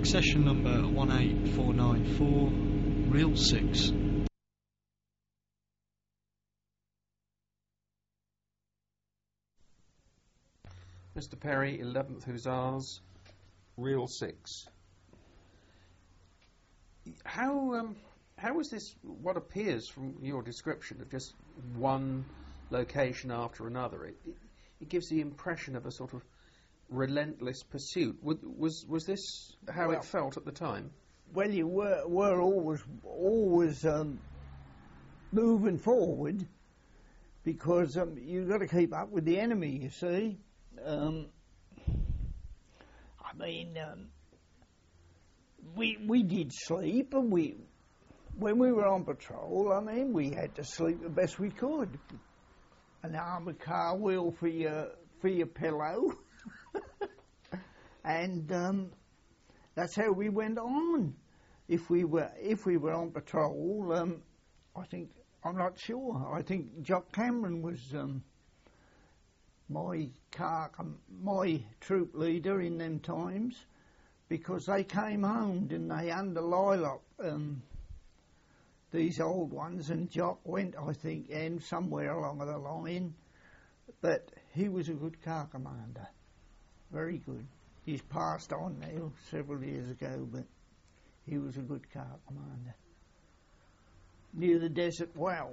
Session number 18494, Reel 6. Mr. Perry, 11th Hussars, Reel 6. How was this, what appears from your description of just one location after another? It gives the impression of a sort of relentless pursuit. Was this how it felt at the time? Well, you were always moving forward, because you've got to keep up with the enemy, you see. We did sleep, and when we were on patrol, we had to sleep the best we could. An armoured car wheel for your pillow. And that's how we went on. If we were on patrol, I'm not sure. I think Jock Cameron was my troop leader in them times, because they came home, didn't they, under lilac, these old ones, and Jock went, I think, and somewhere along the line. But he was a good car commander, very good. He's passed on now several years ago, but he was a good car commander. Near the desert well.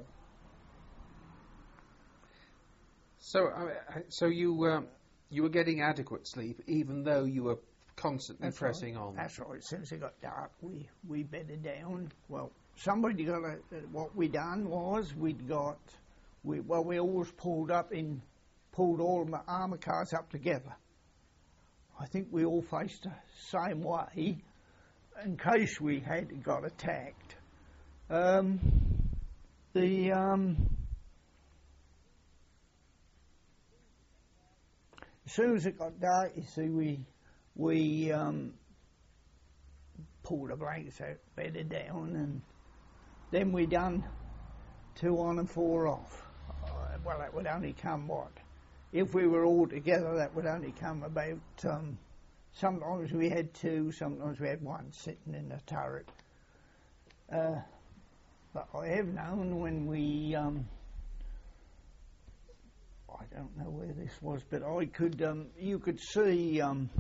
So you were getting adequate sleep, even though you were constantly pressing on. That's right. As soon as it got dark, we bedded down. Well, what we done was we always pulled all the armour cars up together. I think we all faced the same way in case we had got attacked. As soon as it got dark, you see, we pulled the blankets out, bedded down, and then we done 2 on and 4 off. Well, that would only come what? If we were all together, that would only come about, sometimes we had 2, sometimes we had 1 sitting in the turret. But I have known when we, I don't know where this was, but you could see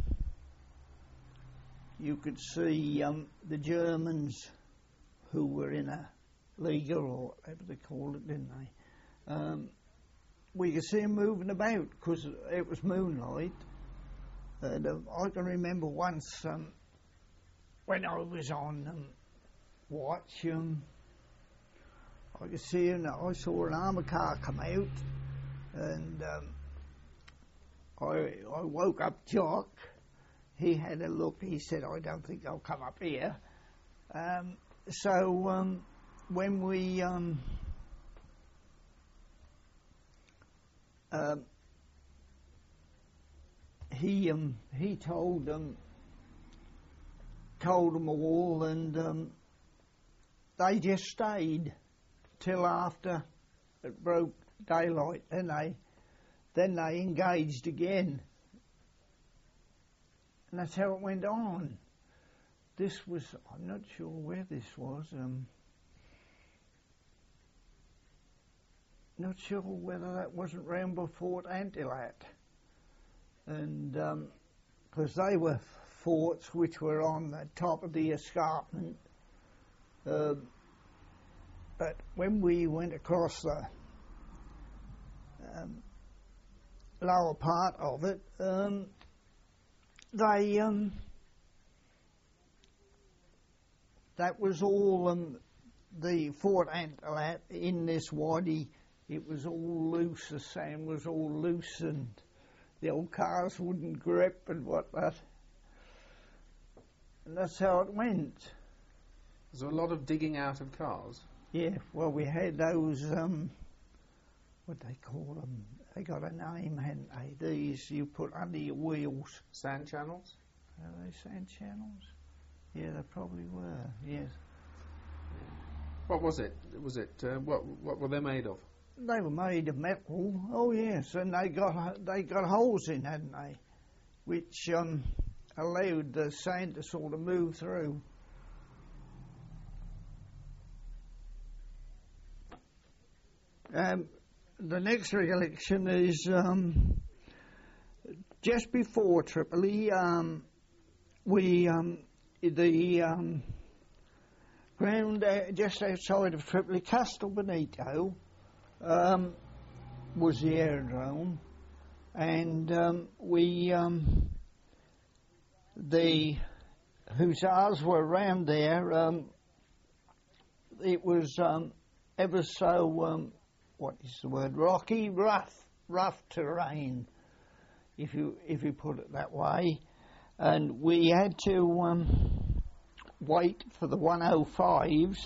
the Germans who were in a Liga, or whatever they called it, didn't they? We could see them moving about because it was moonlight. And I can remember once when I was on watch, I could see, I saw an armour car come out, and I woke up Jock. He had a look. He said, "I don't think they'll come up here." So when we he told them all, and they just stayed till after it broke daylight, and then they engaged again, and that's how it went on. This was, I'm not sure where this was, not sure whether that wasn't round by Fort Antilat, and because they were forts which were on the top of the escarpment, but when we went across the lower part of it, that was all the Fort Antilat in this wadi. It was all loose, the sand was all loose, and the old cars wouldn't grip and whatnot. And that's how it went. Was there a lot of digging out of cars? Yeah, well, we had those, what they call them? They got a name, hadn't they? These you put under your wheels. Sand channels? Are they sand channels? Yeah, they probably were, yes. What was it? What were they made of? They were made of metal. Oh yes, and they got holes in, hadn't they? Which allowed the sand to sort of move through. The next recollection is just before Tripoli. The ground just outside of Tripoli, Castel Benito, was the aerodrome, and the hussars were around there. It was ever so what is the word? Rocky, rough terrain, if you put it that way, and we had to wait for the 105s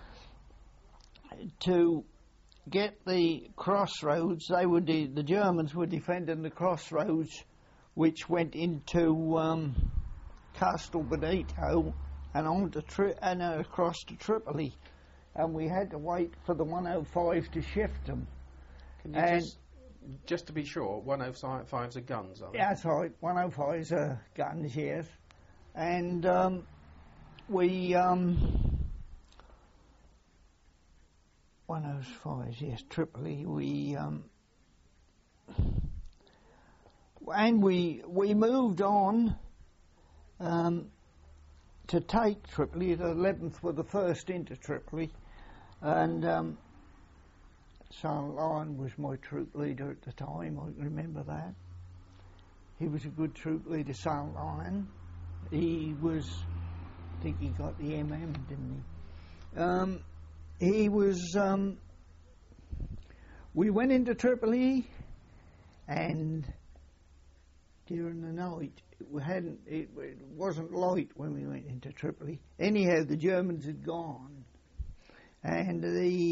to get the crossroads. The Germans were defending the crossroads, which went into Castel Benito and and across to Tripoli, and we had to wait for the 105 to shift them. Can you just to be sure, 105s are guns, are they? That's right, 105s are guns, yes. And we 105s, yes, Tripoli. We moved on to take Tripoli. The 11th were the first into Tripoli, and Saint-Laurent was my troop leader at the time. I remember that. He was a good troop leader, Saint-Laurent. He was, I think he got the MM, didn't he? He was. We went into Tripoli, and during the night, it wasn't light when we went into Tripoli. Anyhow, the Germans had gone, and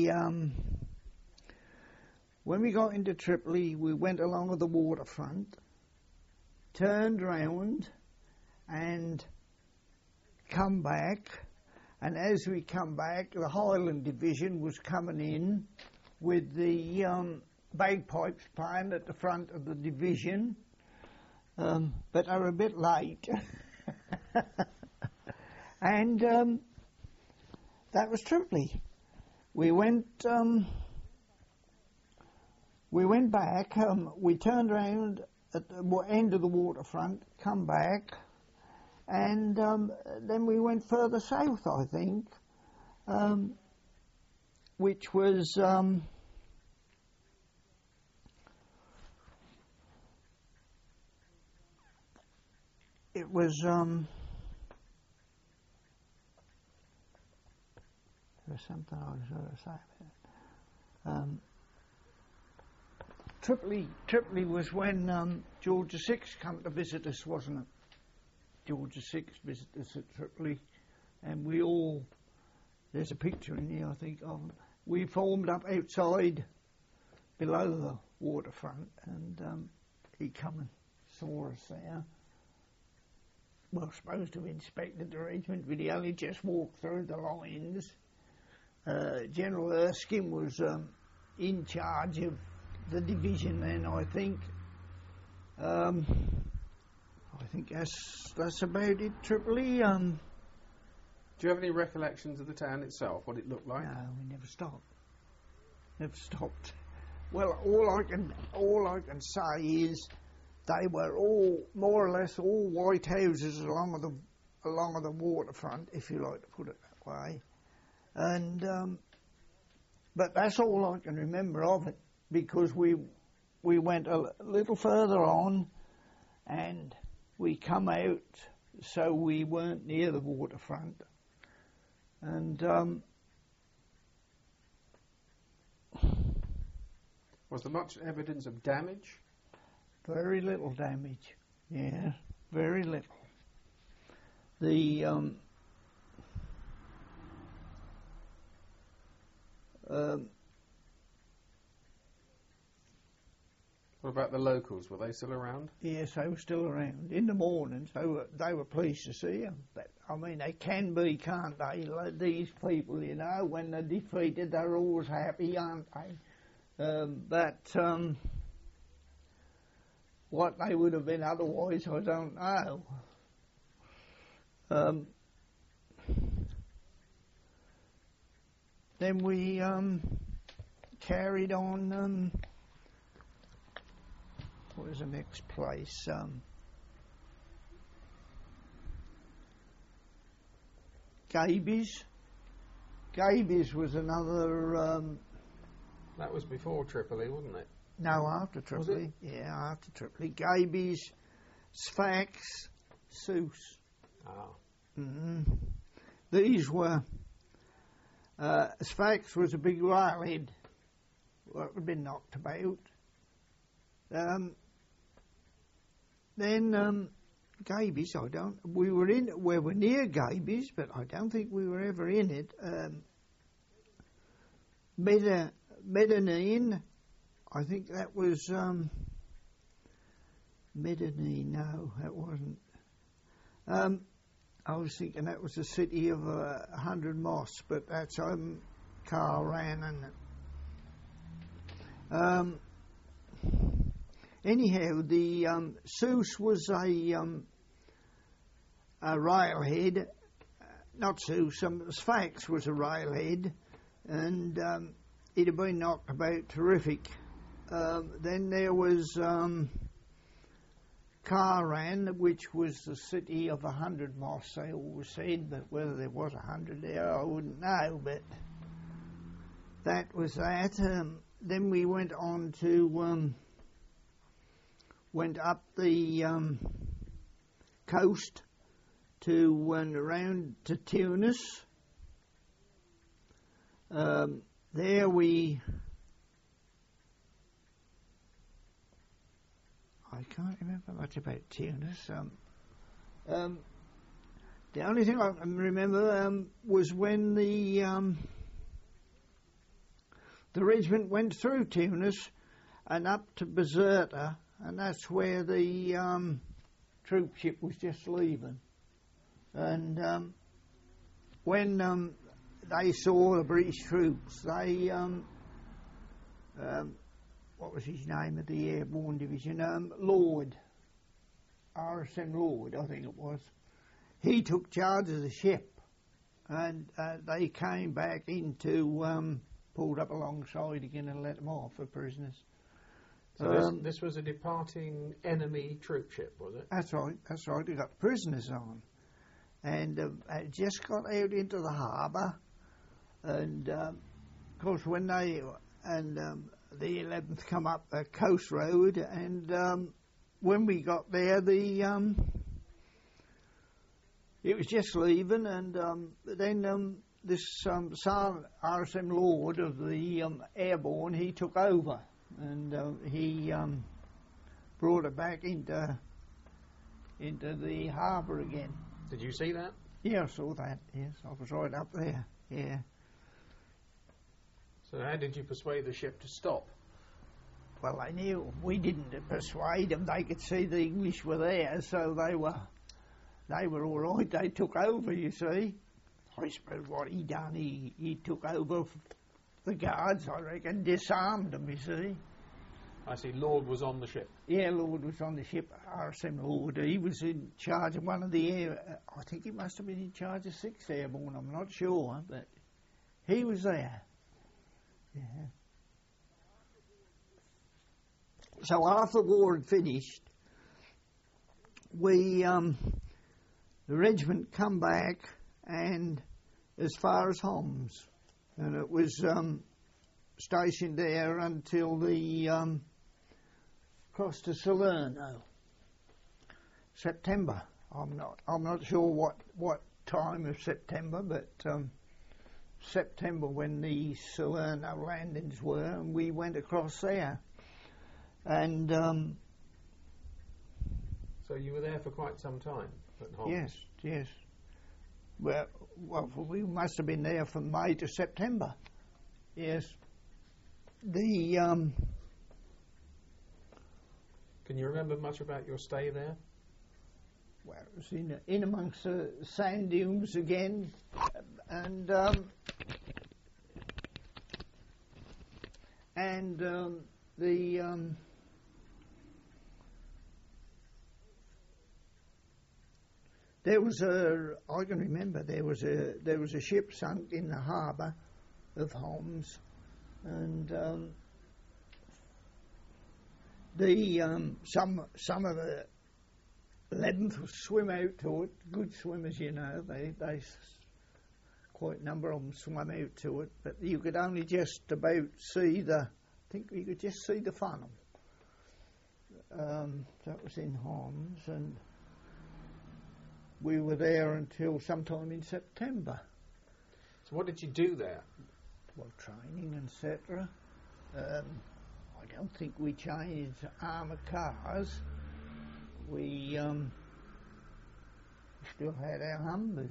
when we got into Tripoli, we went along the waterfront, turned round, and come back. And as we come back, the Highland Division was coming in with the bagpipes playing at the front of the division, but they were a bit late. And that was Tripoli. We went back, we turned around at the end of the waterfront, come back, and then we went further south, I think, which was it was there was something I was going to say about it. Tripoli was when George VI came to visit us, wasn't it? George VI visited us at Tripoli, and we all, there's a picture in here, I think, of them. We formed up outside below the waterfront, and he come and saw us there. Well, supposed to have inspected the regiment, but he only just walked through the lines. General Erskine was in charge of the division then, I think. I think that's about it, Tripoli. Do you have any recollections of the town itself, what it looked like? No, we never stopped. Never stopped. Well, all I can say is they were all more or less all white houses along the waterfront, if you like to put it that way. And but that's all I can remember of it, because we went a little further on, and we come out, so we weren't near the waterfront. And was there much evidence of damage? Very little damage. Yeah, very little. The what about the locals? Were they still around? Yes, they were still around. In the mornings, they were pleased to see them. But, I mean, they can be, can't they? Like these people, you know, when they're defeated, they're always happy, aren't they? But what they would have been otherwise, I don't know. Then we carried on. What was the next place? Gabies. Gabies was another. That was before Tripoli, wasn't it? No, after Tripoli. Yeah, after Tripoli. Gabies, Sfax, Sousse. Ah. These were. Sfax was a big railhead. What had been knocked about. Then Gabies, we were near Gabies, but I don't think we were ever in it. Medellin, I think that was Medellin. No, that wasn't. I was thinking that was the city of 100 mosques, but that's Kahraman. Anyhow, the Sousse was a railhead. Not Sousse, Sfax was a railhead, and it had been knocked about terrific. Then there was Kahraman, which was the city of 100 mosques, they always said, but whether there was 100 there, I wouldn't know, but that was that. Then we went on to, went up the coast to, went around to Tunis. There I can't remember much about Tunis. The only thing I can remember was when the regiment went through Tunis and up to Bizerta, and that's where the troop ship was just leaving. And when they saw the British troops, they what was his name of the Airborne Division? Lord, RSM Lord, I think it was. He took charge of the ship, and they came back into, pulled up alongside again and let them off for prisoners. So this was a departing enemy troop ship, was it? That's right. They got prisoners on, and it just got out into the harbour, and of course when they the 11th come up a coast road, and when we got there, it was just leaving, and then this RSM Lord of the Airborne, he took over, and he brought it back into the harbour again. Did you see that? Yeah, I saw that. Yes, I was right up there. Yeah. So how did you persuade the ship to stop? Well, they knew we didn't persuade them. They could see the English were there, so they were all right. They took over, you see. I suppose what he done, he took over the guards, I reckon, disarmed them, you see. I see. Lord was on the ship. Yeah, Lord was on the ship. RSM Lord. He was in charge of one of the I think he must have been in charge of 6th Airborne. I'm not sure, but he was there. Yeah. So after the war had finished, we the regiment come back and as far as Homs, and it was stationed there until the crossed to Salerno. September. I'm not sure what time of September, but September when the Salerno landings were, and we went across there. And so you were there for quite some time at Homs? Yes. Well, we must have been there from May to September. Yes. Can you remember much about your stay there? Well, it was in amongst the sand dunes again, and There was I can remember there was a ship sunk in the harbour of Homs, and some of the 11th would swim out to it. Good swimmers, you know. They quite a number of them swam out to it, but you could only just about see I think you could just see the funnel. That was in Homs, and we were there until sometime in September. So what did you do there? Well, training, etc. I don't think we changed armoured cars. We still had our Humbers.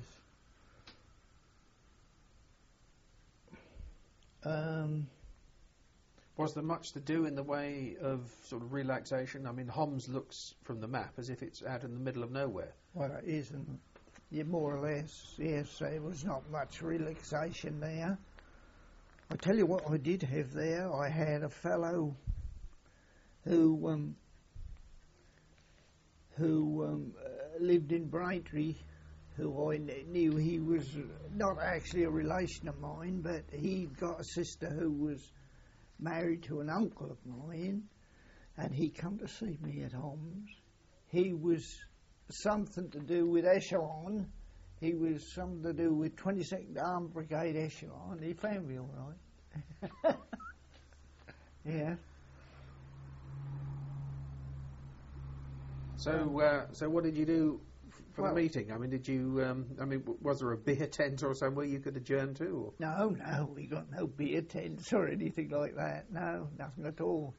Was there much to do in the way of sort of relaxation? I mean, Homs looks from the map as if it's out in the middle of nowhere. Well, it isn't. Yeah, more or less, yes. There was not much relaxation there. I tell you what I did have there. I had a fellow who lived in Braintree, who I knew. He was not actually a relation of mine, but he'd got a sister who was married to an uncle of mine, and he come to see me at Homs. He was something to do with Echelon. He was something to do with 22nd Armoured Brigade Echelon. He found me all right. Yeah. So what did you do for the meeting? I mean, did you? Was there a beer tent or somewhere you could adjourn to? Or? No, we got no beer tents or anything like that. No, nothing at all.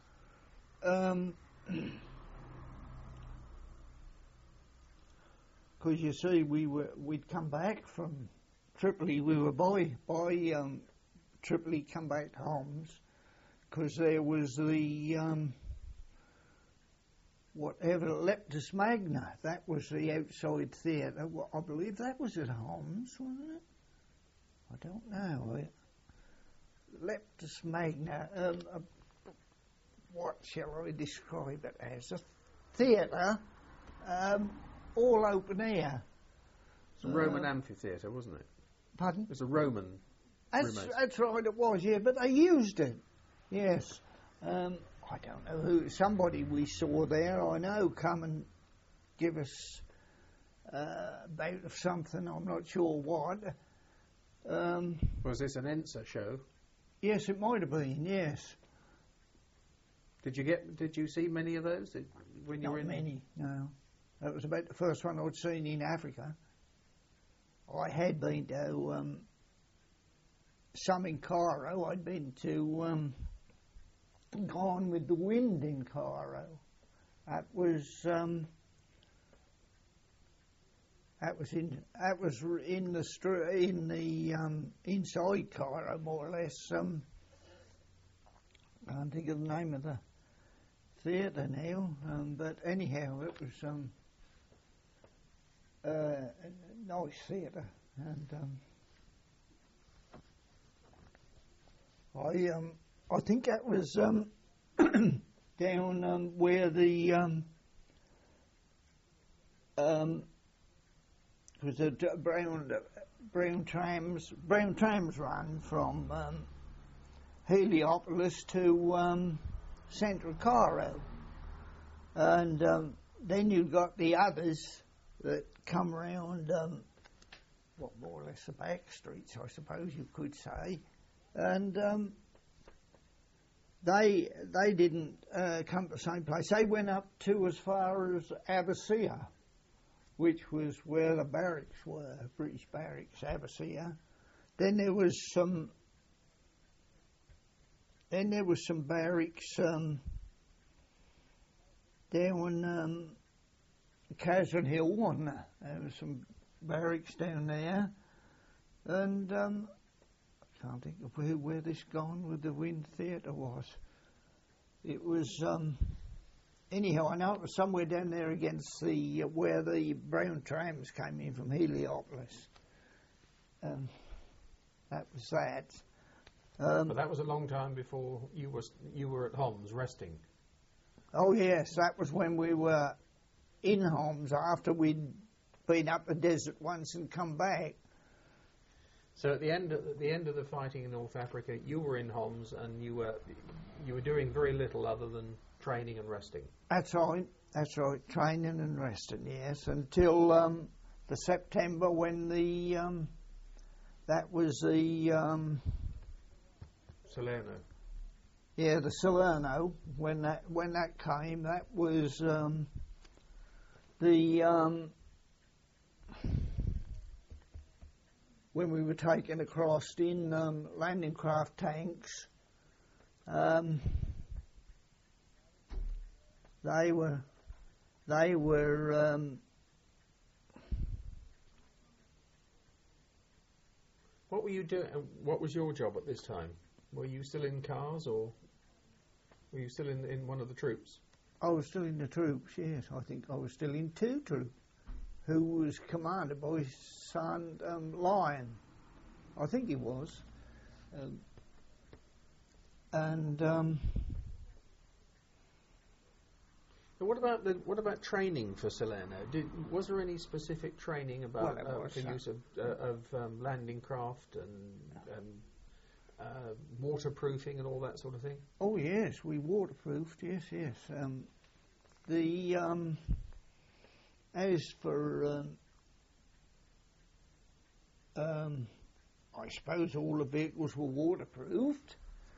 Because you see, we'd come back from Tripoli. We were by Tripoli, come back to Homs, because there was the whatever Leptis Magna. That was the outside theatre. Well, I believe that was at Homs, wasn't it? I don't know. Leptis Magna. What shall I describe it as? A theatre. All open air. It's a Roman amphitheatre, wasn't it? Pardon? It was a Roman. That's right, it was, yeah, but they used it. Yes. I don't know who. Somebody we saw there, I know, come and give us a bout of something. I'm not sure what. Was this an Ensa show? Yes, it might have been. Yes. Did you see many of those when you were in? Not many. No. That was about the first one I'd seen in Africa. I had been to some in Cairo. I'd been to Gone with the Wind in Cairo. That was in the inside Cairo, more or less. I can't think of the name of the theatre now, but anyhow, it was a nice theatre, and I think that was down where the was a brown trams run from Heliopolis to central Cairo, and then you've got the others that come round, more or less the back streets, I suppose you could say, and they didn't come to the same place. They went up to as far as Abbasia, which was where the barracks were, British barracks, Abbasia. Then there was some barracks down Casden Hill, wasn't there? There was some barracks down there, and I can't think of where this Gone with the Wind theatre was. It was anyhow. I know it was somewhere down there against the where the brown trams came in from Heliopolis. That was that. But that was a long time before you were at Homs resting. Oh yes, that was when we were in Homs after we'd been up the desert once and come back. So at the end of the fighting in North Africa, you were in Homs and you were doing very little other than training and resting. That's right, training and resting, yes, until the September when that was the... Salerno. Yeah, the Salerno, when that came, that was when we were taken across in landing craft tanks. They were. What were you doing? What was your job at this time? Were you still in cars, or were you still in one of the troops? I was still in the troops, yes. I think I was still in 2 troops, who was commanded by his son, Lion. I think he was. What about training for Salerno? Was there any specific training about the use of landing craft and waterproofing and all that sort of thing? Oh yes, we waterproofed. Yes. As for I suppose all the vehicles were waterproofed.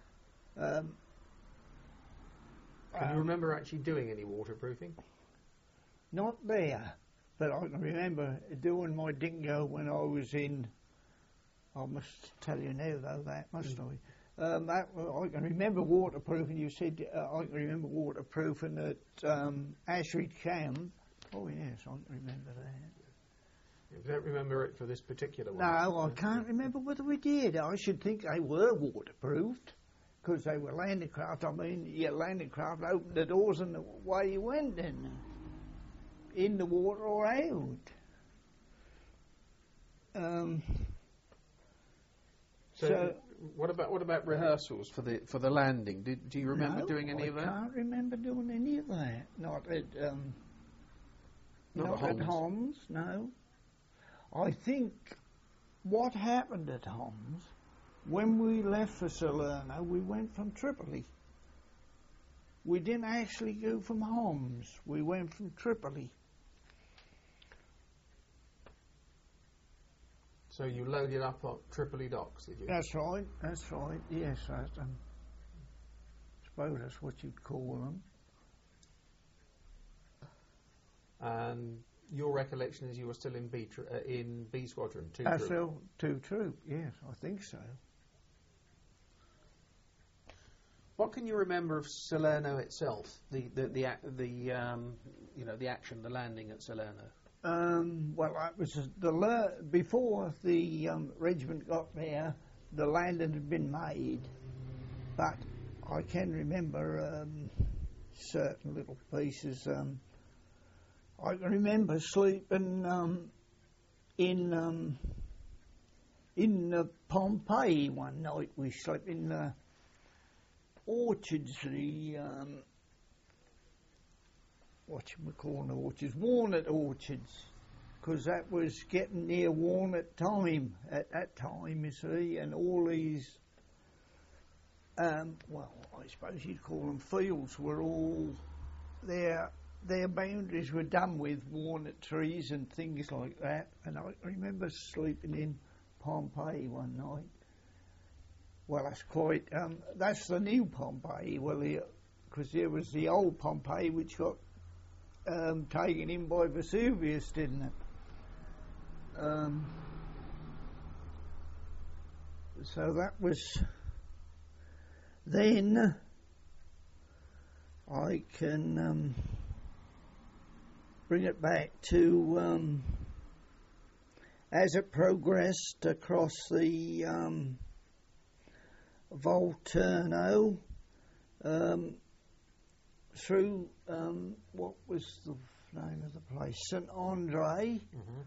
Can you remember actually doing any waterproofing? Not there, but I can remember doing my dingo when I was in. I must tell you now, though, that must I? I can remember waterproofing. You said I can remember waterproofing at Ashridge Camp. Oh yes, I can remember that. You don't remember it for this particular one? No, I can't remember whether we did. I should think they were waterproofed, because they were landing craft. I mean, your landing craft opened the doors and away you went, then, in the water or out. So what about rehearsals for the landing? Do you remember doing any of that? I can't remember doing any of that. Not at Homs, no. I think what happened at Homs, when we left for Salerno, we went from Tripoli. We didn't actually go from Homs. We went from Tripoli. So you loaded up on Tripoli docks, did you? That's right. Yes, I suppose that's what you'd call them. And your recollection is you were still in B Squadron, 2 That's Troop? 2 Troop, yes, I think so. What can you remember of Salerno itself? The action, the landing at Salerno. Well, it was before the regiment got there. The landing had been made, but I can remember certain little pieces. I can remember sleeping in Pompeii one night. We slept in the orchards, walnut orchards, because that was getting near walnut time at that time, you see, and all these, well, I suppose you'd call them fields, were all there. Their boundaries were done with walnut trees and things like that, and I remember sleeping in Pompeii one night. Well, that's the new Pompeii, because there was the old Pompeii which got taken in by Vesuvius, didn't it? So that was then. I can bring it back to as it progressed across the Volturno through what was the name of the place? St Andre.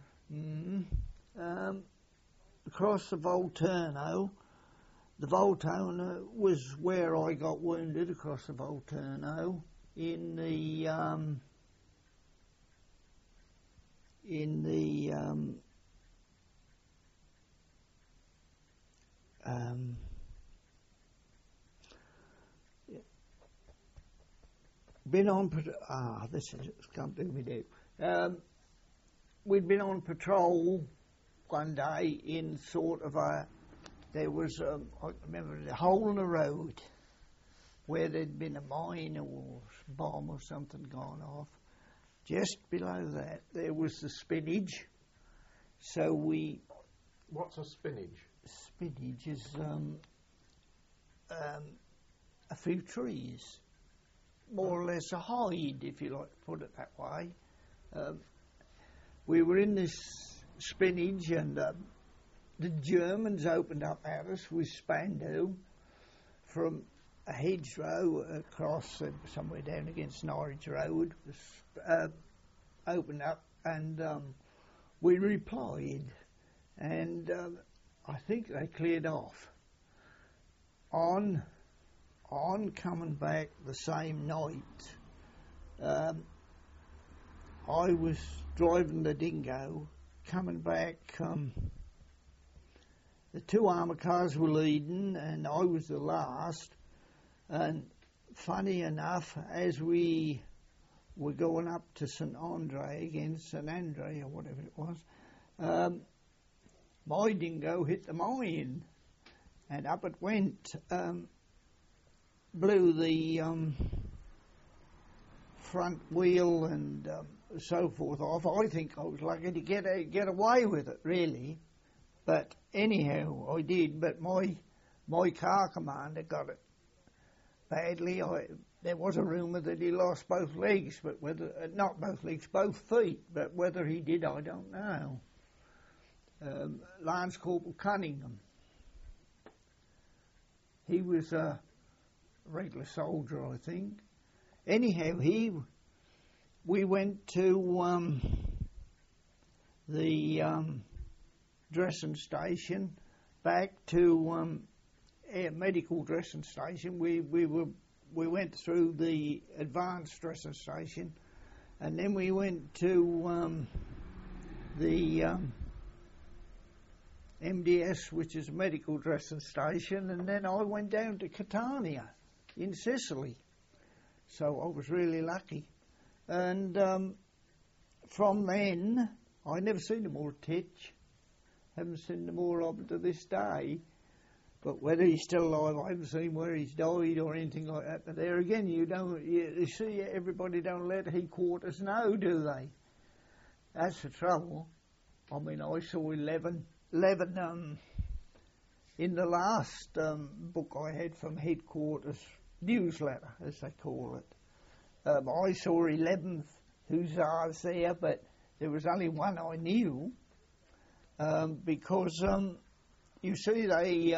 Across the Volturno. The Volturno was where I got wounded, across the Volturno, in in the been on. This is can't do me do. We'd been on patrol one day in sort of there was I remember a hole in the road where there'd been a mine or bomb or something gone off. Just below that there was the spinach. So we. What's a spinach? Spinach is a few trees, more or less a hide, if you like to put it that way. We were in this spinach, and the Germans opened up at us with Spandau from a hedgerow across somewhere down against Norwich Road. Opened up, and we replied, and I think they cleared off. On coming back the same night, I was driving the dingo, coming back, the two armoured cars were leading and I was the last, and funny enough, as we were going up to St Andre again, St Andre or whatever it was, my dingo hit the mine and up it went, blew the front wheel and so forth off. I think I was lucky to get away with it, really. But anyhow, I did. But my car commander got it badly. There was a rumour that he lost both legs, but whether not both legs, both feet. But whether he did, I don't know. Lance Corporal Cunningham. He was a regular soldier, I think. Anyhow, we went to the dressing station, back to medical dressing station. We went through the advanced dressing station, and then we went to the MDS, which is a medical dressing station, and then I went down to Catania in Sicily. So I was really lucky. And from then, I never seen them all Titch. Haven't seen them all up to this day. But whether he's still alive, I haven't seen where he's died or anything like that. But there again, you see, everybody don't let headquarters know, do they? That's the trouble. I mean, I saw 11 in the last book I had from headquarters newsletter, as they call it. I saw 11 hussars there, but there was only one I knew, because you see they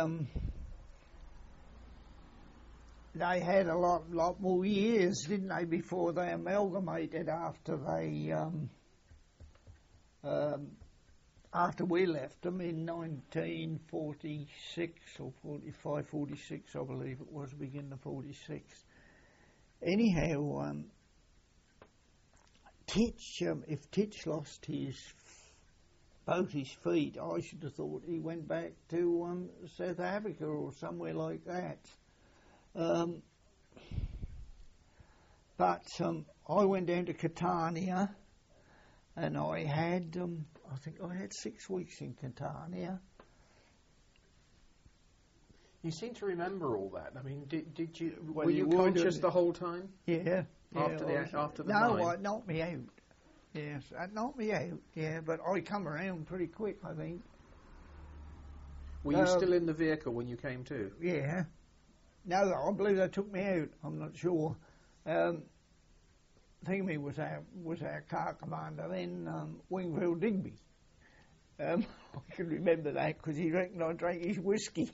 had a lot more years, didn't they, before they amalgamated after they after we left them in 1946 or 45, 46, I believe it was, beginning of 46. Anyhow, Titch, if Titch lost both his feet, I should have thought he went back to South Africa or somewhere like that. But I went down to Catania, and I had, I think I had 6 weeks in Catania. You seem to remember all that. I mean, did you? Well, were you conscious the whole time? Yeah. After the no, mine? it knocked me out. Yes, it knocked me out. Yeah, but I come around pretty quick, I think. Were you still in the vehicle when you came to? Yeah. No, I believe they took me out. I'm not sure. Thingy was our car commander then, Wingfield Digby. I can remember that because he reckoned I drank his whiskey.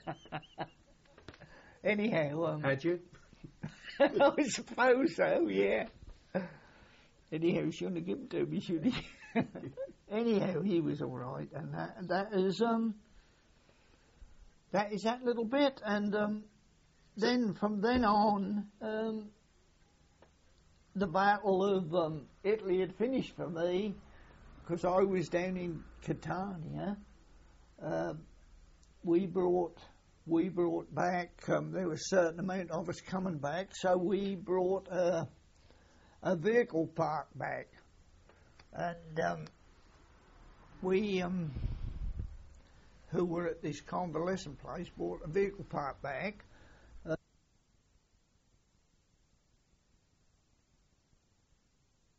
Anyhow, had you? I suppose so. Yeah. Anyhow, he shouldn't have given to me, should he? Anyhow, he was all right, and that is that little bit, and then from then on, the Battle of Italy had finished for me. because I was down in Catania, we brought back, there was a certain amount of us coming back, so we brought a vehicle park back. And we, who were at this convalescent place, brought a vehicle park back,